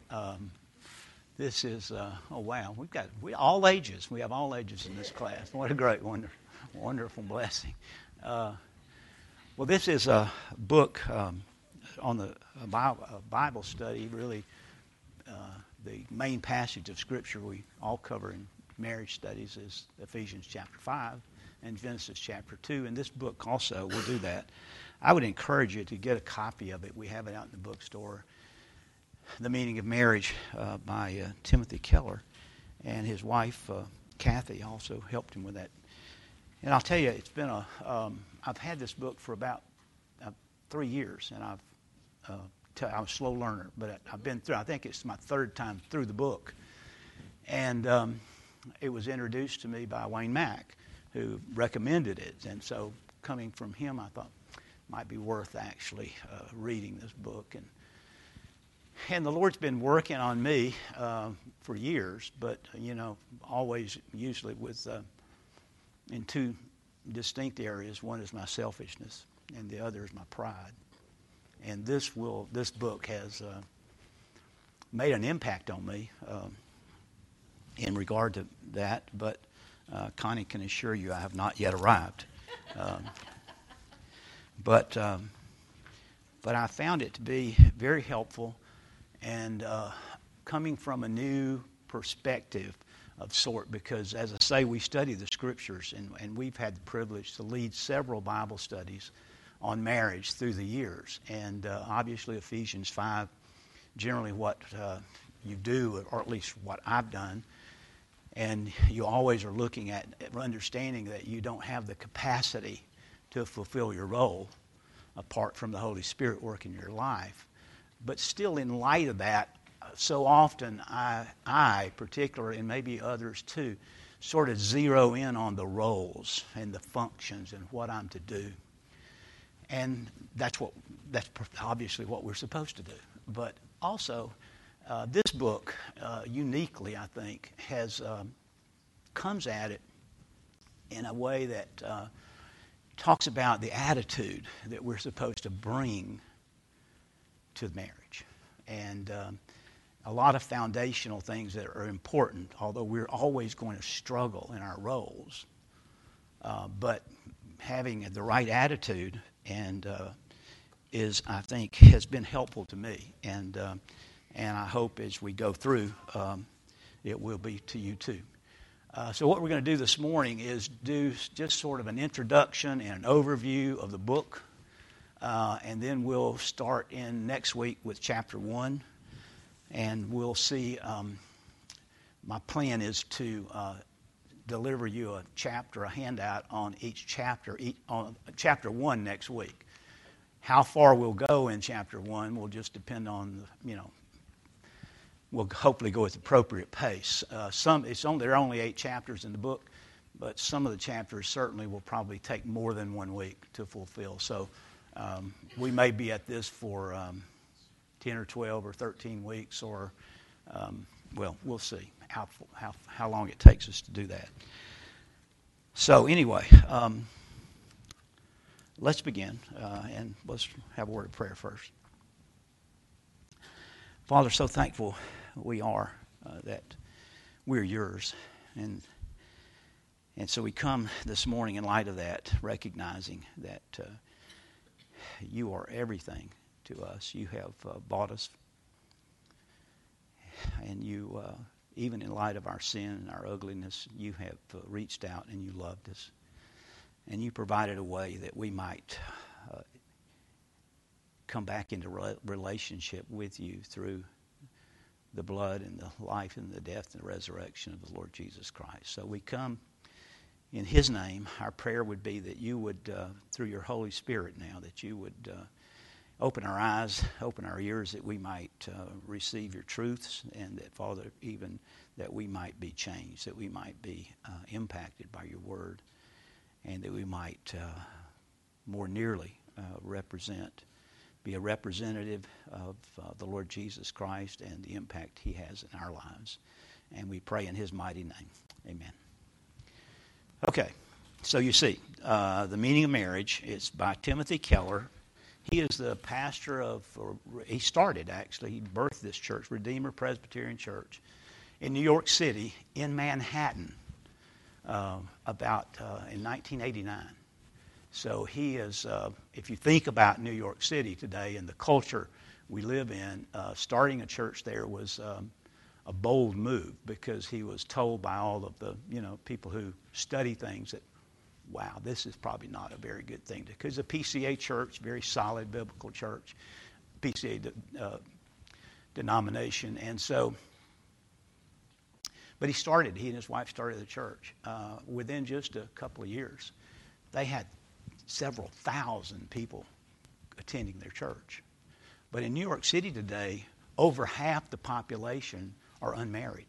This is, oh wow, all ages. We have all ages in this class. What a great, wonderful blessing. Well, this is a book on the Bible study, really. The main passage of Scripture we all cover in marriage studies is Ephesians chapter 5 and Genesis chapter 2. And this book also will do that. I would encourage you to get a copy of it. We have it out in the bookstore. The Meaning of Marriage by Timothy Keller. And his wife, Kathy, also helped him with that. And I'll tell you, it's been I've had this book for about 3 years, and I'm a slow learner, but I've been through, I think it's my third time through the book. And it was introduced to me by Wayne Mack, who recommended it. And so coming from him, I thought it might be worth actually reading this book. And the Lord's been working on me for years, but, always usually in two distinct areas. One is my selfishness, and the other is my pride. And this book has made an impact on me in regard to that, but Connie can assure you I have not yet arrived. But I found it to be very helpful and coming from a new perspective of sort, because, as I say, we study the Scriptures, and we've had the privilege to lead several Bible studies on marriage through the years. And obviously Ephesians 5, generally what you do, or at least what I've done, and you always are looking at understanding that you don't have the capacity to fulfill your role apart from the Holy Spirit working your life. But still, in light of that, so often I particularly, and maybe others too, sort of zero in on the roles and the functions and what I'm to do. And that's obviously what we're supposed to do. But also, this book, uniquely, I think, comes at it in a way that talks about the attitude that we're supposed to bring to marriage. And a lot of foundational things that are important, although we're always going to struggle in our roles. But having the right attitude and I think, has been helpful to me. And I hope as we go through, it will be to you too. So what we're going to do this morning is do just sort of an introduction and an overview of the book. And then we'll start in next week with chapter 1. And we'll see, my plan is to deliver you a handout on each chapter, on chapter 1 next week. How far we'll go in chapter 1 will just depend on, we'll hopefully go at the appropriate pace. There are only 8 chapters in the book, but some of the chapters certainly will probably take more than 1 week to fulfill. So we may be at this for 10 or 12 or 13 weeks, or, we'll see how long it takes us to do that. So anyway, let's begin, and let's have a word of prayer first. Father, so thankful we are that we're yours, and so we come this morning in light of that, recognizing that you are everything to us. You have bought us, and you, even in light of our sin and our ugliness, you have reached out and you loved us. And you provided a way that we might come back into relationship with you through the blood and the life and the death and the resurrection of the Lord Jesus Christ. So we come in His name. Our prayer would be that you would, through your Holy Spirit now, that you would open our eyes, open our ears, that we might receive your truths, and that, Father, even that we might be changed, that we might be impacted by your word, and that we might more nearly be a representative of the Lord Jesus Christ and the impact He has in our lives. And we pray in His mighty name. Amen. Okay, so you see, The Meaning of Marriage is by Timothy Keller. He is the pastor of, or he started actually, he birthed this church, Redeemer Presbyterian Church, in New York City, in Manhattan, in 1989. So he is, if you think about New York City today and the culture we live in, starting a church there was a bold move, because he was told by all of the people who study things that, wow, this is probably not a very good thing. Because a PCA church, very solid biblical church, PCA denomination. And so, but he and his wife started the church. Within just a couple of years, they had several thousand people attending their church. But in New York City today, over half the population are unmarried.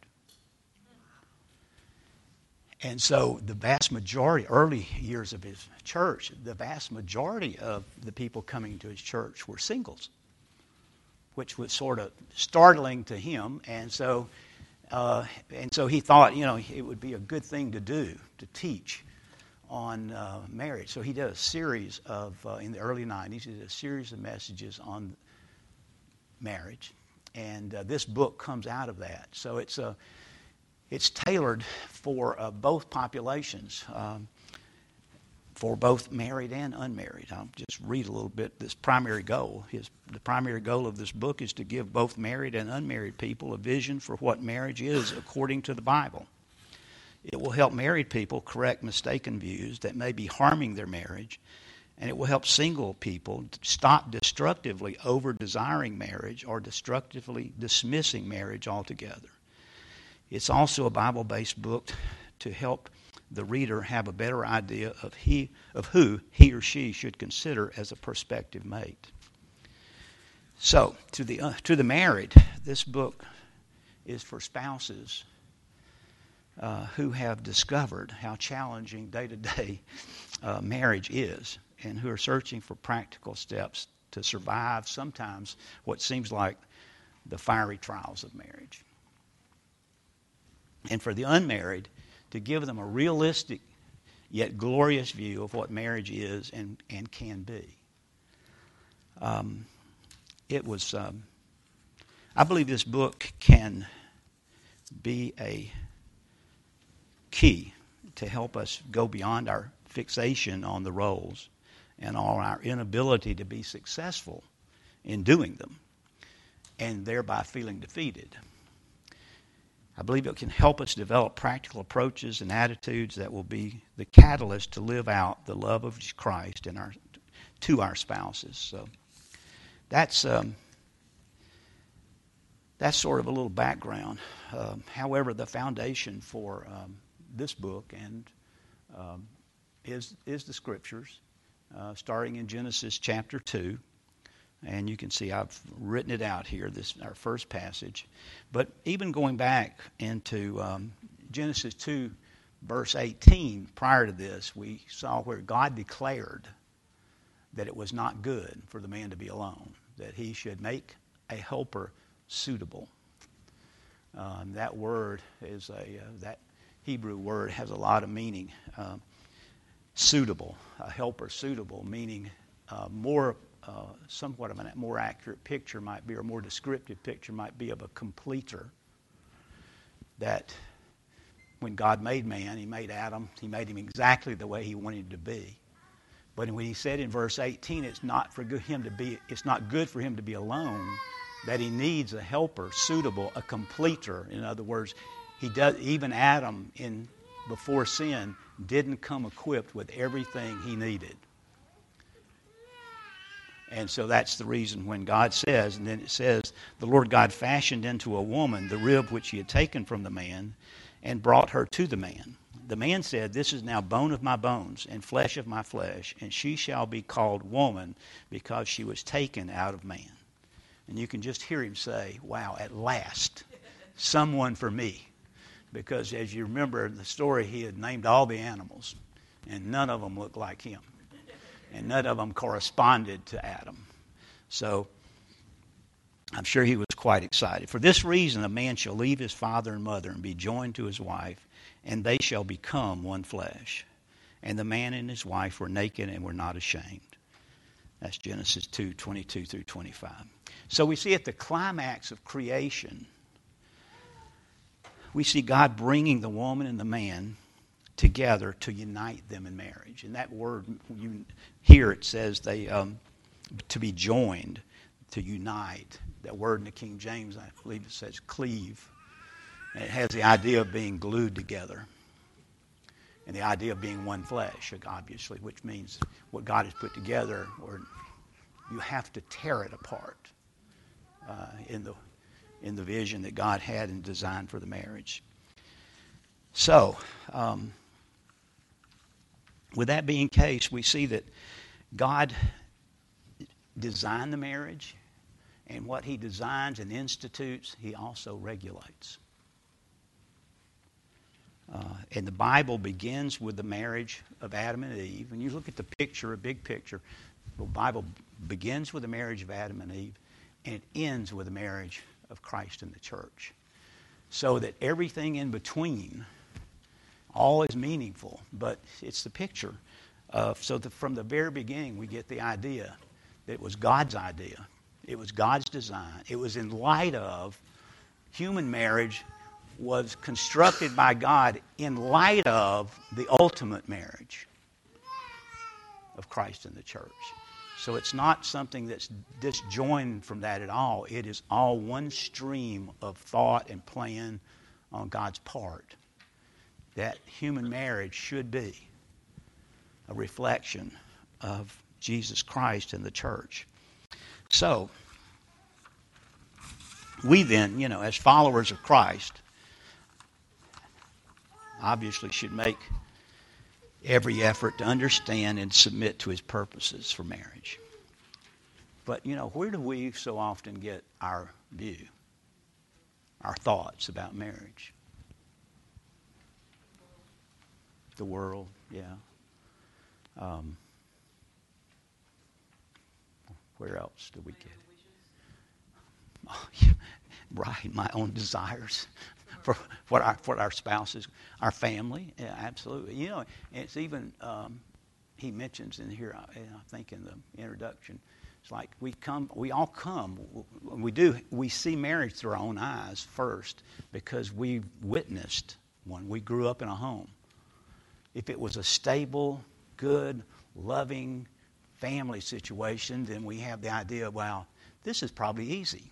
And so the vast majority, early years of his church, the vast majority of the people coming to his church were singles, which was sort of startling to him. And so he thought, it would be a good thing to do, to teach on marriage. So he did a series of, in the early 90s, he did a series of messages on marriage. And this book comes out of that. So it's tailored for both populations, for both married and unmarried. I'll just read a little bit this primary goal. The primary goal of this book is to give both married and unmarried people a vision for what marriage is according to the Bible. It will help married people correct mistaken views that may be harming their marriage, and it will help single people stop destructively over-desiring marriage or destructively dismissing marriage altogether. It's also a Bible-based book to help the reader have a better idea of who he or she should consider as a prospective mate. So, to the married, this book is for spouses who have discovered how challenging day-to-day marriage is, and who are searching for practical steps to survive sometimes what seems like the fiery trials of marriage. And for the unmarried, to give them a realistic yet glorious view of what marriage is and can be. I believe this book can be a key to help us go beyond our fixation on the roles and on our inability to be successful in doing them, and thereby feeling defeated. I believe it can help us develop practical approaches and attitudes that will be the catalyst to live out the love of Christ to our spouses. So that's sort of a little background. However, the foundation for this book is the Scriptures, starting in Genesis chapter 2. And you can see I've written it out here, our first passage. But even going back into Genesis 2, verse 18, prior to this, we saw where God declared that it was not good for the man to be alone, that he should make a helper suitable. That word is that Hebrew word has a lot of meaning. Suitable, a helper suitable, meaning somewhat of a more accurate picture might be, or more descriptive picture might be, of a completer. That when God made man, he made Adam, he made him exactly the way he wanted him to be. But when he said in verse 18, it's not good for him to be alone, that he needs a helper suitable, a completer. In other words, even Adam before sin didn't come equipped with everything he needed. And so that's the reason when God says, and then it says, the Lord God fashioned into a woman the rib which he had taken from the man and brought her to the man. The man said, this is now bone of my bones and flesh of my flesh, and she shall be called woman because she was taken out of man. And you can just hear him say, wow, at last, someone for me. Because as you remember the story, he had named all the animals, and none of them looked like him. And none of them corresponded to Adam. So I'm sure he was quite excited. For this reason, a man shall leave his father and mother and be joined to his wife, and they shall become one flesh. And the man and his wife were naked and were not ashamed. That's Genesis 2:22 through 25. So we see at the climax of creation, we see God bringing the woman and the man together to unite them in marriage. And that word, here it says they to be joined, to unite. That word in the King James, I believe it says cleave. And it has the idea of being glued together. And the idea of being one flesh, obviously, which means what God has put together, or you have to tear it apart in the vision that God had and designed for the marriage. So, with that being the case, we see that God designed the marriage, and what he designs and institutes, he also regulates. And the Bible begins with the marriage of Adam and Eve. When you look at the picture, a big picture, the Bible begins with the marriage of Adam and Eve, and it ends with the marriage of Christ and the church. So that everything in between, all is meaningful, but it's the picture of, from the very beginning we get the idea that it was God's idea. It was God's design. It was in light of human marriage was constructed by God in light of the ultimate marriage of Christ and the church. So it's not something that's disjoined from that at all. It is all one stream of thought and plan on God's part. That human marriage should be a reflection of Jesus Christ and the church. So, we then, as followers of Christ, obviously should make every effort to understand and submit to his purposes for marriage. But, where do we so often get our view, our thoughts about marriage? The world, yeah. Where else do we get it? Right, my own desires for what our spouses, our family. Yeah, absolutely. It's even he mentions in here. I think in the introduction, it's like we all come. We see marriage through our own eyes first because we witnessed one. We grew up in a home. If it was a stable, good, loving family situation, then we have the idea, wow, this is probably easy.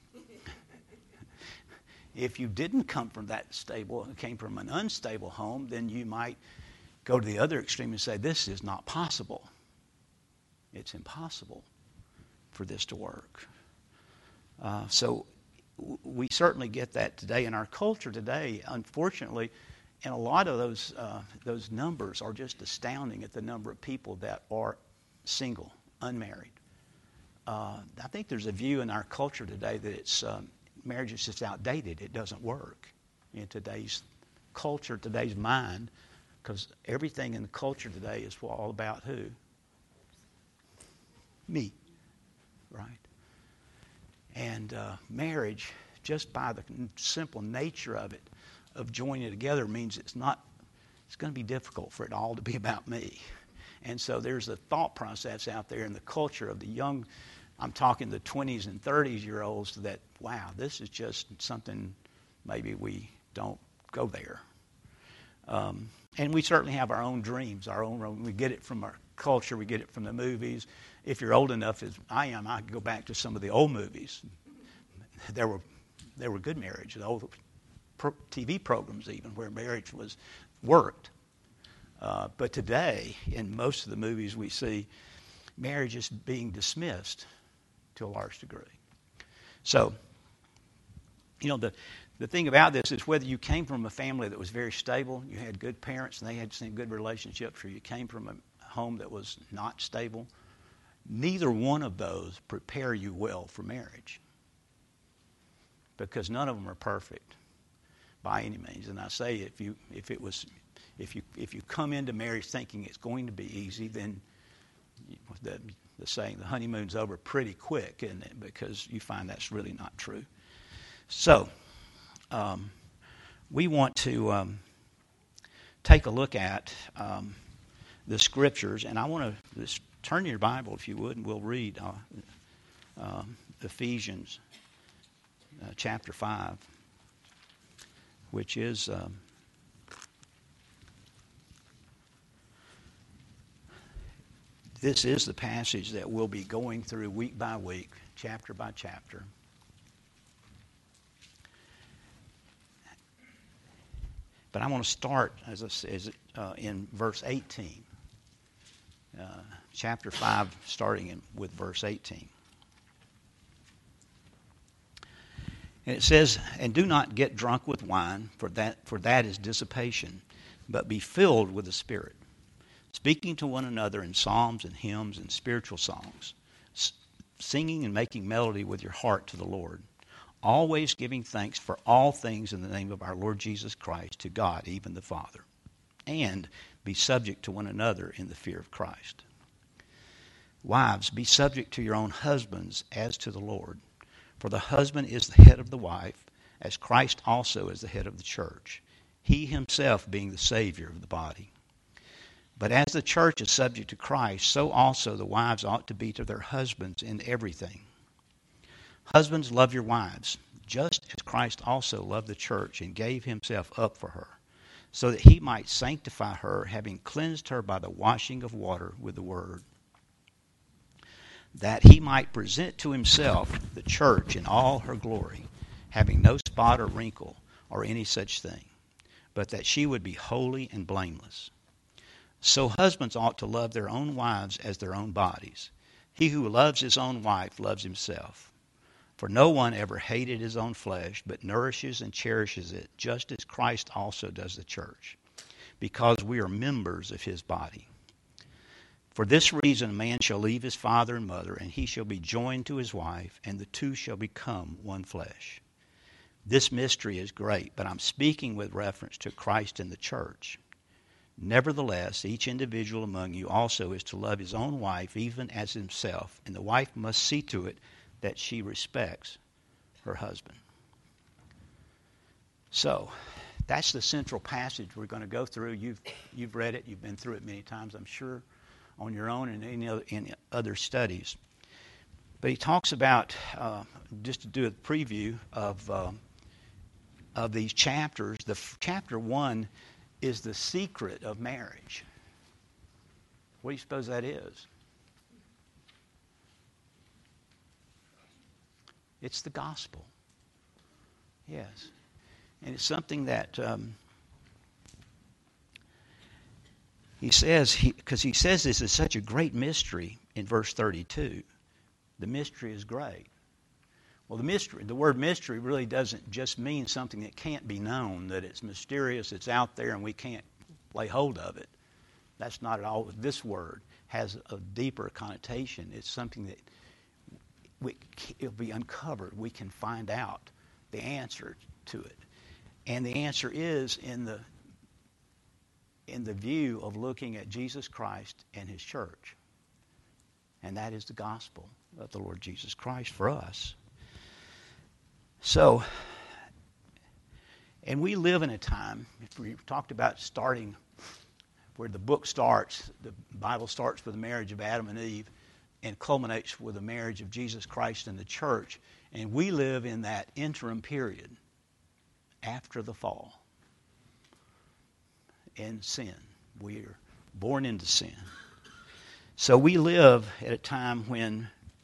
If you didn't come from that stable, came from an unstable home, then you might go to the other extreme and say, this is not possible. It's impossible for this to work. So we certainly get that today in our culture today, unfortunately. And a lot of those numbers are just astounding at the number of people that are single, unmarried. I think there's a view in our culture today that it's marriage is just outdated. It doesn't work in today's culture, today's mind, because everything in the culture today is all about who? Me, right? And marriage, just by the simple nature of it, of joining it together, means it's going to be difficult for it all to be about me. And so there's a thought process out there in the culture of the young, I'm talking the 20s and 30s year olds, that, wow, this is just something, maybe we don't go there. And we certainly have our own dreams, we get it from our culture, we get it from the movies. If you're old enough as I am, I can go back to some of the old movies. There were good marriage, the old TV programs even, where marriage was worked. But today, in most of the movies we see, marriage is being dismissed to a large degree. So, the thing about this is whether you came from a family that was very stable, you had good parents and they had some good relationships, or you came from a home that was not stable, neither one of those prepare you well for marriage, because none of them are perfect by any means. And I say if you come into marriage thinking it's going to be easy, then the saying, the honeymoon's over pretty quick, isn't it? Because you find that's really not true. So, we want to take a look at the Scriptures, and I want to turn your Bible, if you would, and we'll read Ephesians chapter 5, which is this is the passage that we'll be going through week by week, chapter by chapter. But I want to start, as I said, in verse 18. Chapter 5, starting with verse 18. And it says, "And do not get drunk with wine, for that is dissipation, but be filled with the Spirit, speaking to one another in psalms and hymns and spiritual songs, singing and making melody with your heart to the Lord, always giving thanks for all things in the name of our Lord Jesus Christ to God, even the Father, and be subject to one another in the fear of Christ. Wives, be subject to your own husbands as to the Lord. For the husband is the head of the wife, as Christ also is the head of the church, he himself being the Savior of the body. But as the church is subject to Christ, so also the wives ought to be to their husbands in everything. Husbands, love your wives, just as Christ also loved the church and gave himself up for her, so that he might sanctify her, having cleansed her by the washing of water with the word, that he might present to himself the church in all her glory, having no spot or wrinkle or any such thing, but that she would be holy and blameless. So husbands ought to love their own wives as their own bodies. He who loves his own wife loves himself. For no one ever hated his own flesh, but nourishes and cherishes it, just as Christ also does the church, because we are members of his body. For this reason a man shall leave his father and mother, and he shall be joined to his wife, and the two shall become one flesh. This mystery is great, but I'm speaking with reference to Christ and the church. Nevertheless, each individual among you also is to love his own wife even as himself, and the wife must see to it that she respects her husband." So, that's the central passage we're going to go through. You've read it. You've been through it many times, I'm sure, on your own and in other studies. But he talks about, just to do a preview of these chapters, chapter 1 is the secret of marriage. What do you suppose that is? It's the gospel. Yes. And it's something that he says, because he says this is such a great mystery in verse 32. The mystery is great. Well, the word mystery really doesn't just mean something that can't be known, that it's mysterious, it's out there, and we can't lay hold of it. That's not at all. This word has a deeper connotation. It's something that it'll be uncovered. We can find out the answer to it. And the answer is in the view of looking at Jesus Christ and his church. And that is the gospel of the Lord Jesus Christ for us. So, and we live in a time, if we talked about starting where the book starts, the Bible starts with the marriage of Adam and Eve and culminates with the marriage of Jesus Christ and the church. And we live in that interim period after the fall in sin. We are born into sin. So we live at a time when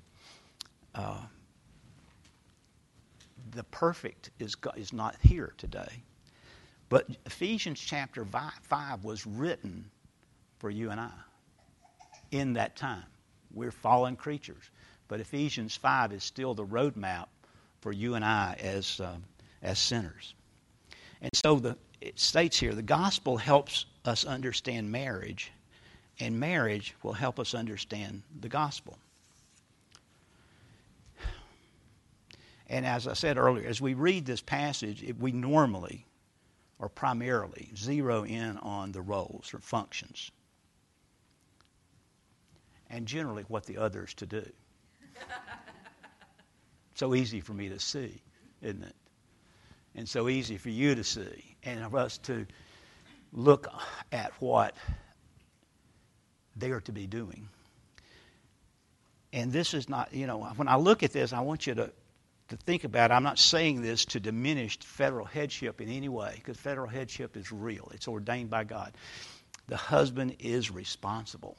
the perfect is not here today. But Ephesians chapter 5 was written for you and I in that time. We're fallen creatures. But Ephesians 5 is still the roadmap for you and I as sinners. And so it states here, the gospel helps us understand marriage, and marriage will help us understand the gospel. And as I said earlier, as we read this passage, we normally or primarily zero in on the roles or functions, and generally what the other is to do. So easy for me to see, isn't it? And so easy for you to see, and for us to look at what they are to be doing. And this is not, when I look at this, I want you to think about it. I'm not saying this to diminish federal headship in any way, because federal headship is real. It's ordained by God. The husband is responsible.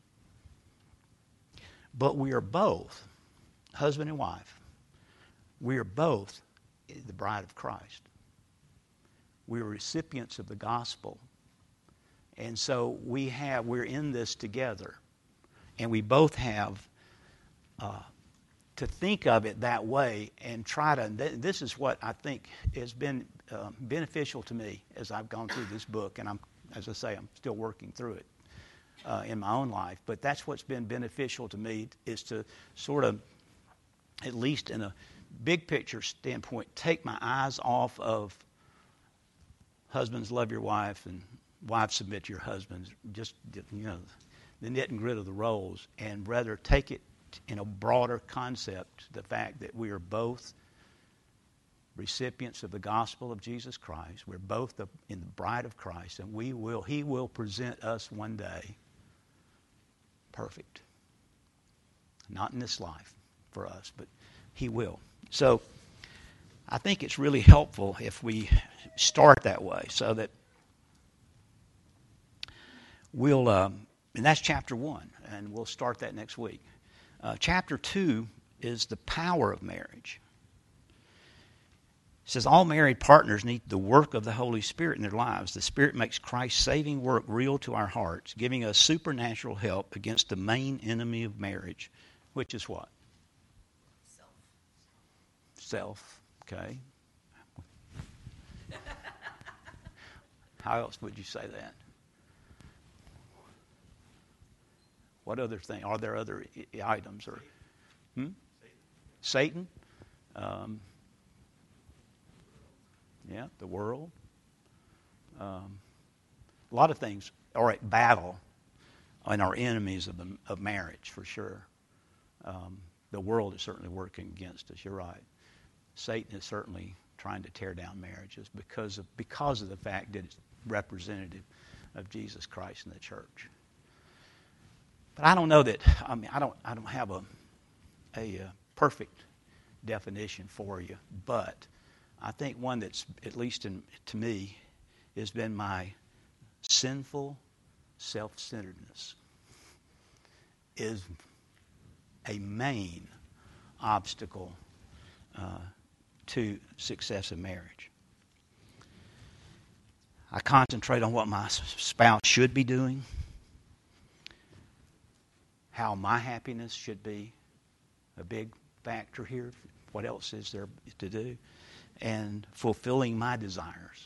But we are both, husband and wife, we are both the bride of Christ. We are recipients of the gospel. And so we're in this together. And we both have to think of it that way and try to, this is what I think has been beneficial to me as I've gone through this book. And as I say, I'm still working through it in my own life. But that's what's been beneficial to me, is to sort of, at least in a big picture standpoint, take my eyes off of husbands, love your wife, and wives, submit to your husbands. Just, the knit and grit of the roles, and rather take it in a broader concept, the fact that we are both recipients of the gospel of Jesus Christ. We're both in the bride of Christ, and He will present us one day perfect. Not in this life for us, but He will. So I think it's really helpful if we start that way, so that we'll, and that's chapter 1, and we'll start that next week. Chapter 2 is the power of marriage. It says all married partners need the work of the Holy Spirit in their lives. The Spirit makes Christ's saving work real to our hearts, giving us supernatural help against the main enemy of marriage, which is what? Self. Okay. How else would you say that? What other thing? Are there other items? Or Satan? Yeah, the world. A lot of things are at battle and are enemies of marriage, for sure. The world is certainly working against us. You're right. Satan is certainly trying to tear down marriages because of the fact that it's representative of Jesus Christ and the church. But I don't know that. I don't have a perfect definition for you, but I think one that's, at least to me, has been my sinful self-centeredness is a main obstacle to success in marriage. I concentrate on what my spouse should be doing, how my happiness should be a big factor here, what else is there to do, and fulfilling my desires.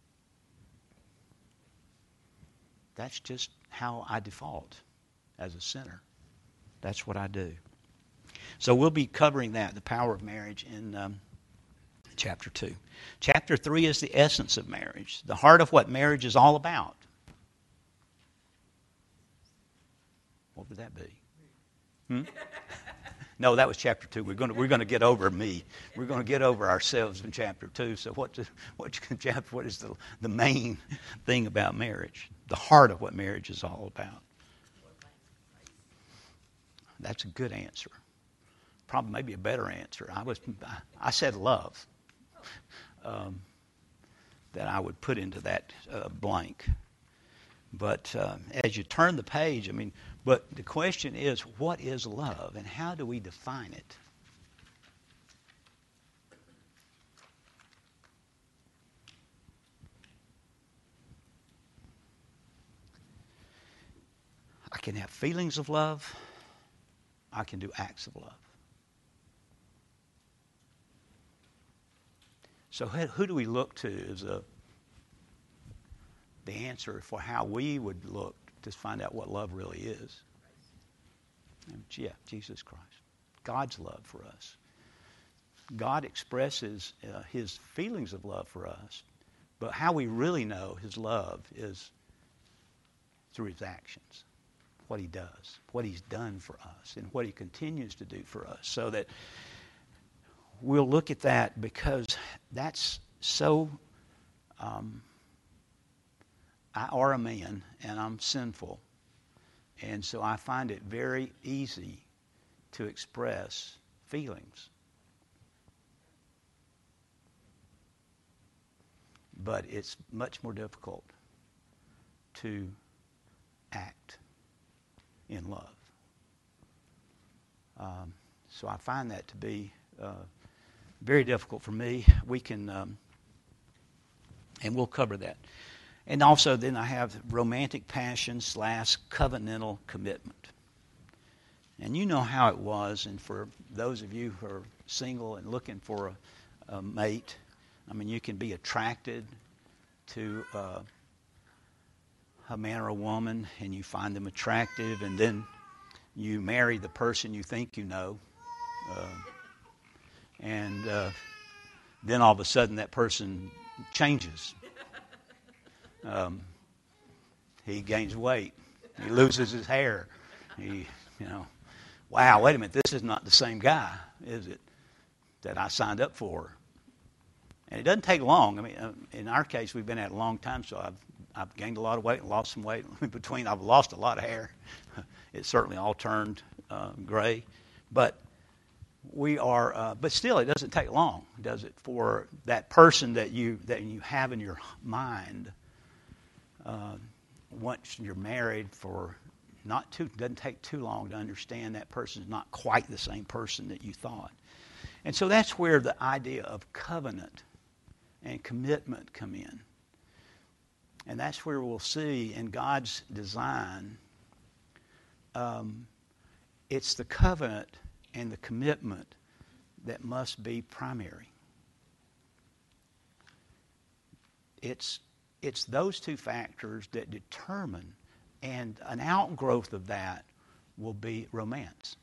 That's just how I default as a sinner. That's what I do. So we'll be covering that, the power of marriage, in chapter 2. Chapter 3 is the essence of marriage, the heart of what marriage is all about. What would that be? No, that was chapter 2. We're going to get over me. We're going to get over ourselves in chapter 2. So what is the main thing about marriage? The heart of what marriage is all about. That's a good answer. Probably maybe a better answer. I said love. That I would put into that blank. But as you turn the page, but the question is, what is love, and how do we define it? I can have feelings of love. I can do acts of love. So who do we look to as the answer for how we would look to find out what love really is? Yeah, Jesus Christ. God's love for us. God expresses His feelings of love for us, but how we really know His love is through His actions, what He does, what He's done for us, and what He continues to do for us. So that we'll look at that, because that's so... I are a man, and I'm sinful. And so I find it very easy to express feelings. But it's much more difficult to act in love. So I find that to be very difficult for me. We can, and we'll cover that. And also then I have romantic passion / covenantal commitment. And you know how it was, and for those of you who are single and looking for a mate, I mean, you can be attracted to a man or a woman, and you find them attractive, and then you marry the person you think you know, and then all of a sudden that person changes. He gains weight. He loses his hair. Wow, wait a minute, this is not the same guy, is it, that I signed up for? And it doesn't take long. I mean, in our case, we've been at it a long time, so I've gained a lot of weight and lost some weight. In between, I've lost a lot of hair. It certainly all turned gray. But we are, but still, it doesn't take long, does it, for that person that you have in your mind. Once you're married, doesn't take too long to understand that person is not quite the same person that you thought. And so that's where the idea of covenant and commitment come in. And that's where we'll see in God's design, it's the covenant and the commitment that must be primary. It's those two factors that determine, and an outgrowth of that will be romance.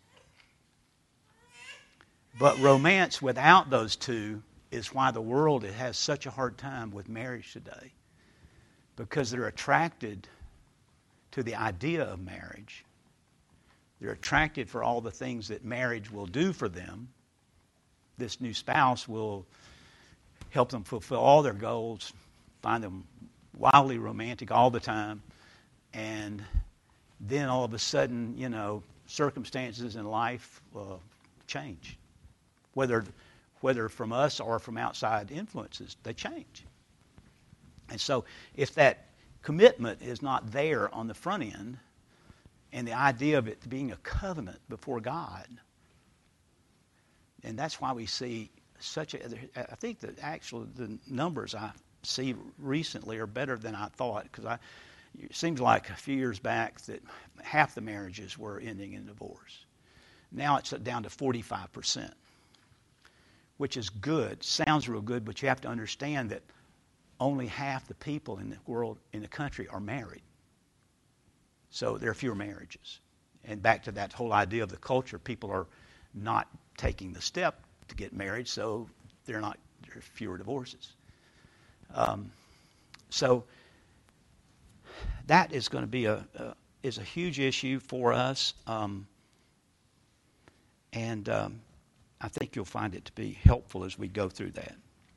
But romance without those two is why the world has such a hard time with marriage today. Because they're attracted to the idea of marriage. They're attracted for all the things that marriage will do for them. This new spouse will help them fulfill all their goals, find them wildly romantic all the time, and then all of a sudden, circumstances in life change. Whether from us or from outside influences, they change. And so if that commitment is not there on the front end, and the idea of it being a covenant before God, and that's why we see I think that actually the numbers I see recently are better than I thought, because it seems like a few years back that half the marriages were ending in divorce. Now it's down to 45%, which is good, sounds real good, but you have to understand that only half the people in the world, in the country, are married. So there are fewer marriages. And back to that whole idea of the culture, people are not taking the step to get married, so there are fewer divorces. So that is going to be is a huge issue for us, and I think you'll find it to be helpful as we go through that.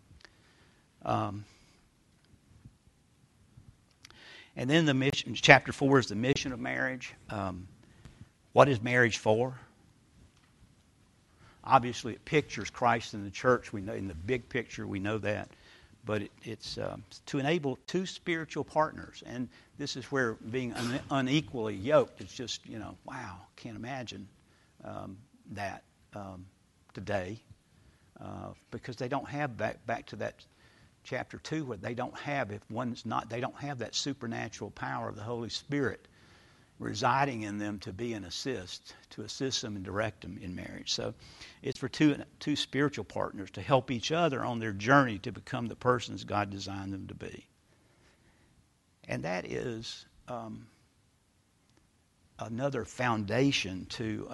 And then the mission, chapter 4 is the mission of marriage. What is marriage for? Obviously, it pictures Christ in the church. We know in the big picture, we know that. But it's to enable two spiritual partners. And this is where being unequally yoked is just, wow, can't imagine that today. Because they don't have, back to that chapter 2, where they don't have, they don't have that supernatural power of the Holy Spirit residing in them to be an assist, to assist them and direct them in marriage. So it's for two spiritual partners to help each other on their journey to become the persons God designed them to be. And that is another foundation to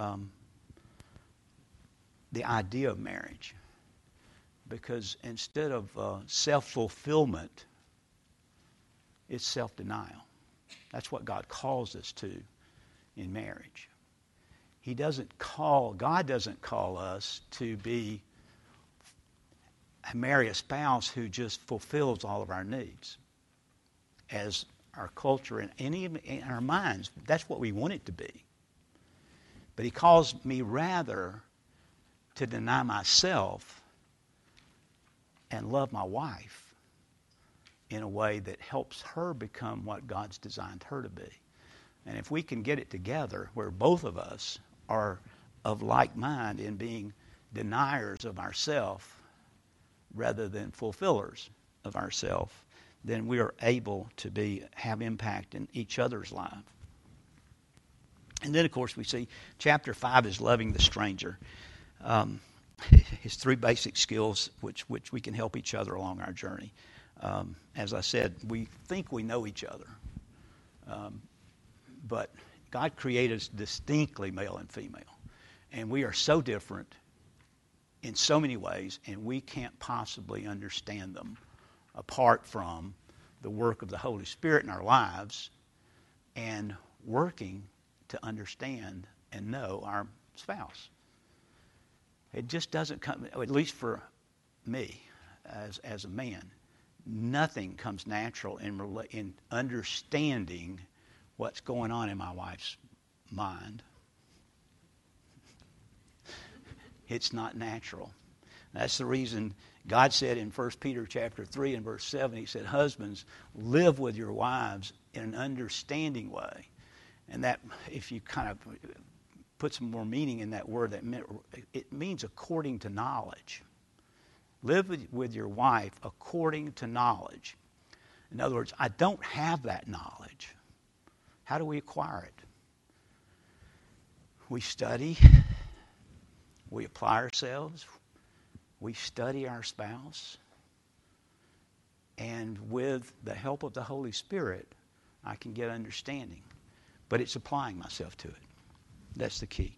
the idea of marriage. Because instead of self-fulfillment, it's self-denial. That's what God calls us to in marriage. God doesn't call us to marry a spouse who just fulfills all of our needs. As our culture and in our minds, that's what we want it to be. But he calls me rather to deny myself and love my wife in a way that helps her become what God's designed her to be. And if we can get it together where both of us are of like mind in being deniers of ourselves rather than fulfillers of ourselves, then we are able to have impact in each other's life. And then, of course, we see chapter 5 is loving the stranger. His 3 basic skills which we can help each other along our journey. As I said, we think we know each other. But God created us distinctly male and female. And we are so different in so many ways, and we can't possibly understand them apart from the work of the Holy Spirit in our lives and working to understand and know our spouse. It just doesn't come, at least for me as a man, nothing comes natural in understanding what's going on in my wife's mind. It's not natural. That's the reason God said in 1 Peter chapter 3 and verse 7, he said, husbands, live with your wives in an understanding way. And that, if you kind of put some more meaning in that word, it means according to knowledge. Live with your wife according to knowledge. In other words, I don't have that knowledge. How do we acquire it? We study. We apply ourselves. We study our spouse. And with the help of the Holy Spirit, I can get understanding. But it's applying myself to it. That's the key.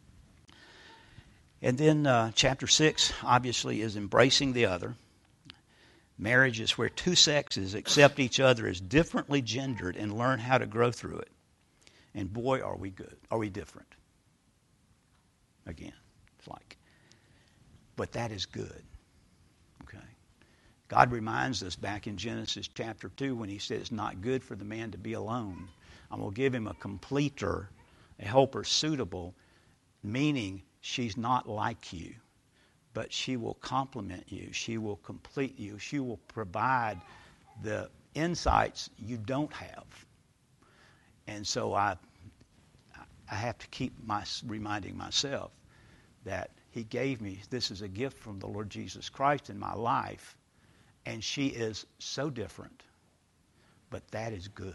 And then chapter 6, obviously, is embracing the other. Marriage is where 2 sexes accept each other as differently gendered and learn how to grow through it. And boy, are we good. Are we different? Again, it's like. But that is good. Okay. God reminds us back in Genesis chapter 2 when he said it's not good for the man to be alone. I'm going to give him a completer, a helper suitable, meaning she's not like you, but she will complement you. She will complete you. She will provide the insights you don't have. And so I have to keep reminding myself that he gave me, this is a gift from the Lord Jesus Christ in my life, and she is so different, but that is good.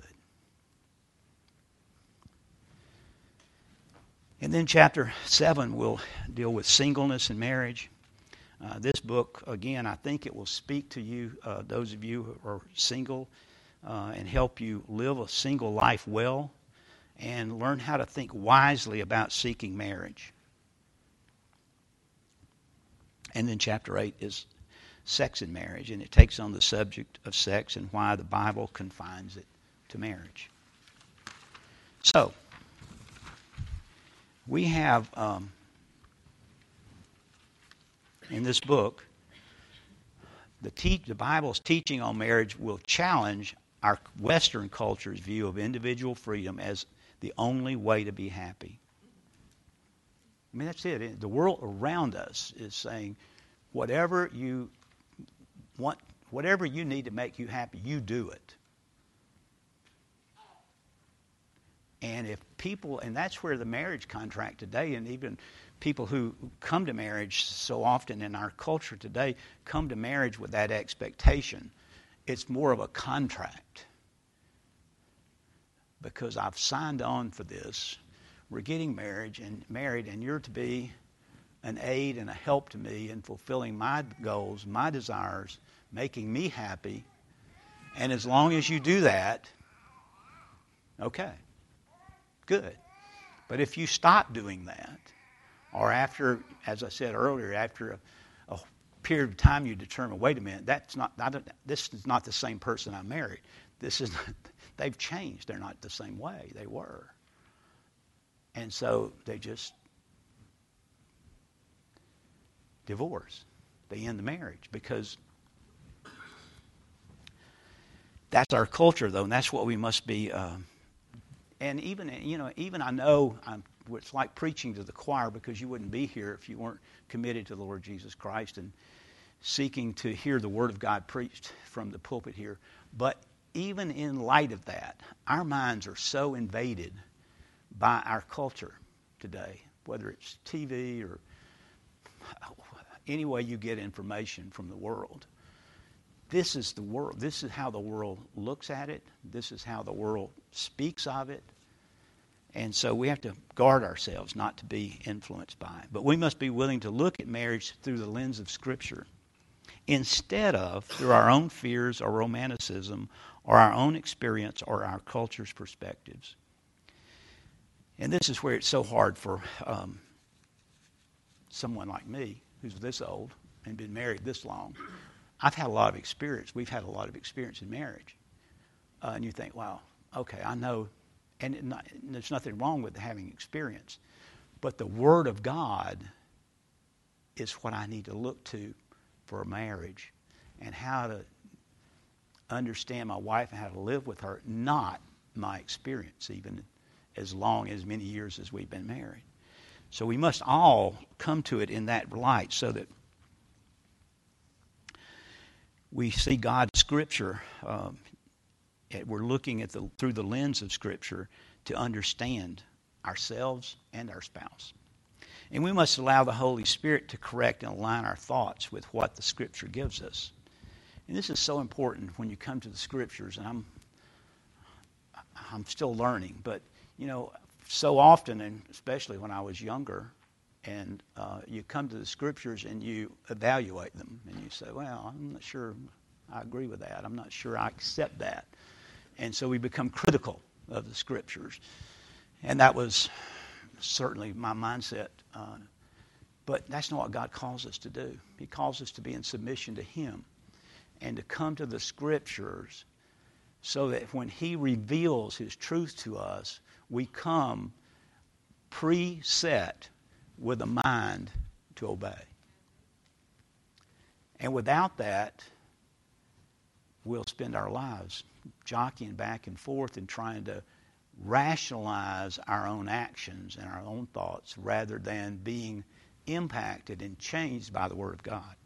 And then chapter 7 will deal with singleness and marriage. This book, again, I think it will speak to you, those of you who are single, and help you live a single life well and learn how to think wisely about seeking marriage. And then chapter 8 is sex and marriage, and it takes on the subject of sex and why the Bible confines it to marriage. So, we have, in this book, the Bible's teaching on marriage will challenge our Western culture's view of individual freedom as the only way to be happy. I mean, that's it. The world around us is saying, whatever you want, whatever you need to make you happy, you do it. And if people, and that's where the marriage contract today, and even people who come to marriage so often in our culture today, come to marriage with that expectation. It's more of a contract. Because I've signed on for this. We're getting married, and you're to be an aid and a help to me in fulfilling my goals, my desires, making me happy. And as long as you do that, okay. Good. But if you stop doing that, or after, as I said earlier, after a period of time you determine, wait a minute, this is not the same person I married. They've changed. They're not the same way they were. And so they just divorce. They end the marriage because that's our culture, though, and that's what we must be. And even I know I'm it's like preaching to the choir, because you wouldn't be here if you weren't committed to the Lord Jesus Christ and seeking to hear the Word of God preached from the pulpit here. But even in light of that, our minds are so invaded by our culture today, whether it's TV or any way you get information from the world. This is the world. This is how the world looks at it. This is how the world speaks of it. And so we have to guard ourselves not to be influenced by it. But we must be willing to look at marriage through the lens of Scripture instead of through our own fears or romanticism or our own experience or our culture's perspectives. And this is where it's so hard for someone like me, who's this old and been married this long. I've had a lot of experience. We've had a lot of experience in marriage. And you think, wow, okay, I know. And there's nothing wrong with having experience. But the Word of God is what I need to look to for a marriage, and how to understand my wife and how to live with her, not my experience, even as many years as we've been married. So we must all come to it in that light, so that we see God's Scripture. We're looking through the lens of Scripture to understand ourselves and our spouse. And we must allow the Holy Spirit to correct and align our thoughts with what the Scripture gives us. And this is so important when you come to the Scriptures, and I'm still learning, but so often, and especially when I was younger, and you come to the Scriptures and you evaluate them, and you say, well, I'm not sure I agree with that. I'm not sure I accept that. And so we become critical of the Scriptures. And that was certainly my mindset. But that's not what God calls us to do. He calls us to be in submission to Him and to come to the Scriptures so that when He reveals His truth to us, we come preset with a mind to obey. And without that, we'll spend our lives jockeying back and forth and trying to rationalize our own actions and our own thoughts rather than being impacted and changed by the Word of God.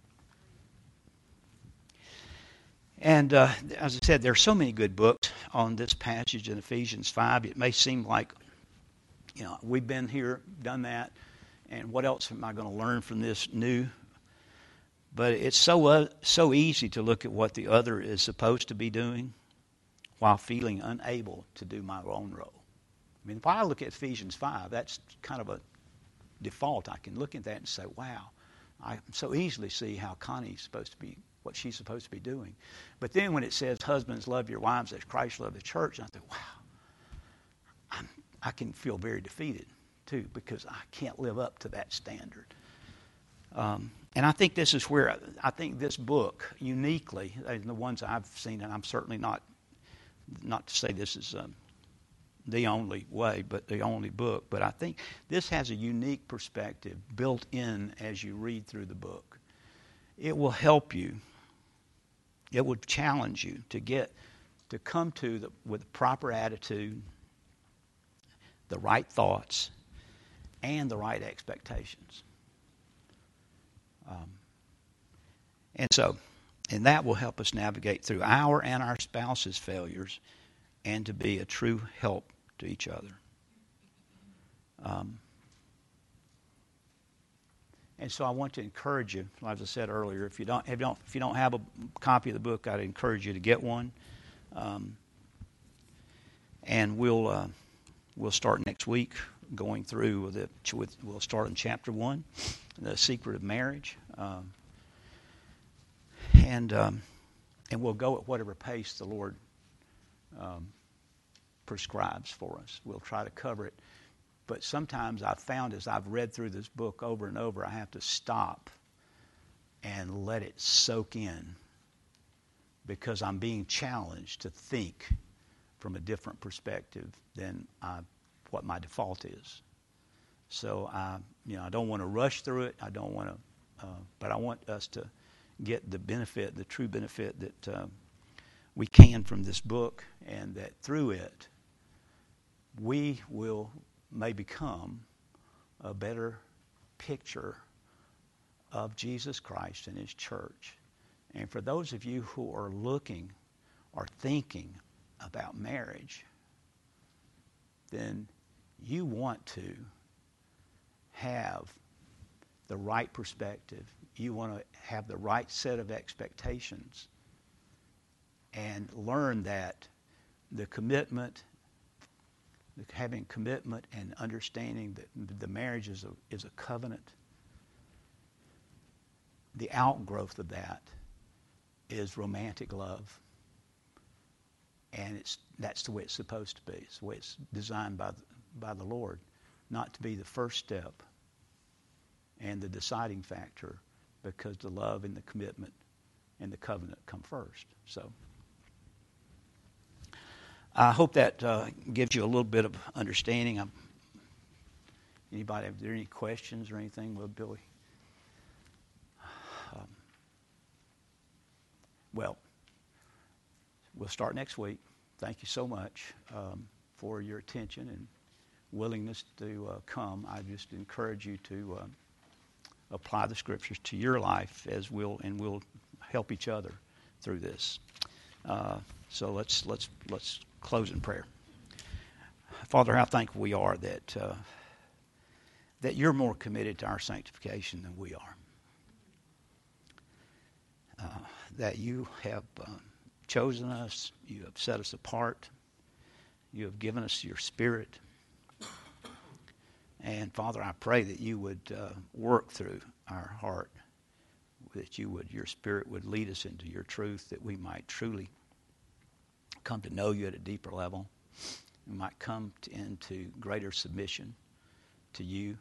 And as I said, there are so many good books on this passage in Ephesians 5. It may seem like, we've been here, done that, and what else am I going to learn from this new? But it's so easy to look at what the other is supposed to be doing while feeling unable to do my own role. I mean, if I look at Ephesians 5, that's kind of a default. I can look at that and say, wow, I so easily see how Connie's supposed to be, what she's supposed to be doing. But then when it says, husbands, love your wives as Christ loved the church, and I think, wow, I can feel very defeated, too, because I can't live up to that standard. And I think this is where, I think this book, uniquely, the ones I've seen, and I'm certainly not to say this is the only way, but the only book, but I think this has a unique perspective built in as you read through the book. It will help you. It will challenge you to come to with the proper attitude, the right thoughts, and the right expectations. And that will help us navigate through our and our spouse's failures and to be a true help to each other. And so I want to encourage you, as I said earlier, if you don't have a copy of the book, I'd encourage you to get one. And we'll start next week going through we'll start in chapter 1, The Secret of Marriage. And we'll go at whatever pace the Lord prescribes for us. We'll try to cover it. But sometimes I've found as I've read through this book over and over, I have to stop and let it soak in because I'm being challenged to think from a different perspective than what my default is. So I don't want to rush through it. I don't want to, but I want us to get the benefit, the true benefit that we can from this book, and that through it we will may become a better picture of Jesus Christ and his church. And for those of you who are looking or thinking about marriage, then you want to have the right perspective. You want to have the right set of expectations and learn that the commitment, having commitment and understanding that the marriage is a covenant. The outgrowth of that is romantic love. And that's the way it's supposed to be. It's the way it's designed by the Lord, not to be the first step and the deciding factor, because the love and the commitment and the covenant come first. So I hope that gives you a little bit of understanding. Anybody, have there any questions or anything? Well, Billy? Well, we'll start next week. Thank you so much for your attention and willingness to come. I just encourage you to apply the Scriptures to your life as we'll help each other through this. So let's close in prayer. Father, how thankful we are that you're more committed to our sanctification than we are. That you have chosen us, you have set us apart, you have given us your Spirit. And Father, I pray that you would work through our heart, that your Spirit would lead us into your truth, that we might truly come to know you at a deeper level. We might come into greater submission to you,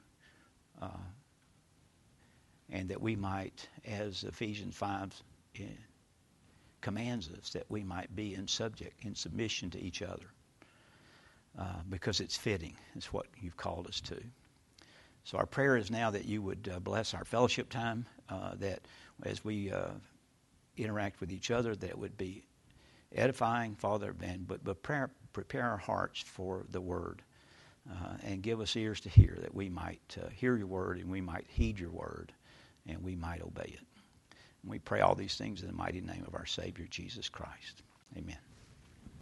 and that we might, as Ephesians 5 commands us, that we might be in submission to each other, because it's fitting. It's what you've called us to. So our prayer is now that you would bless our fellowship time, that as we interact with each other, that would be edifying, Father, but prepare our hearts for the Word, and give us ears to hear, that we might hear your Word and we might heed your Word and we might obey it. And we pray all these things in the mighty name of our Savior, Jesus Christ. Amen.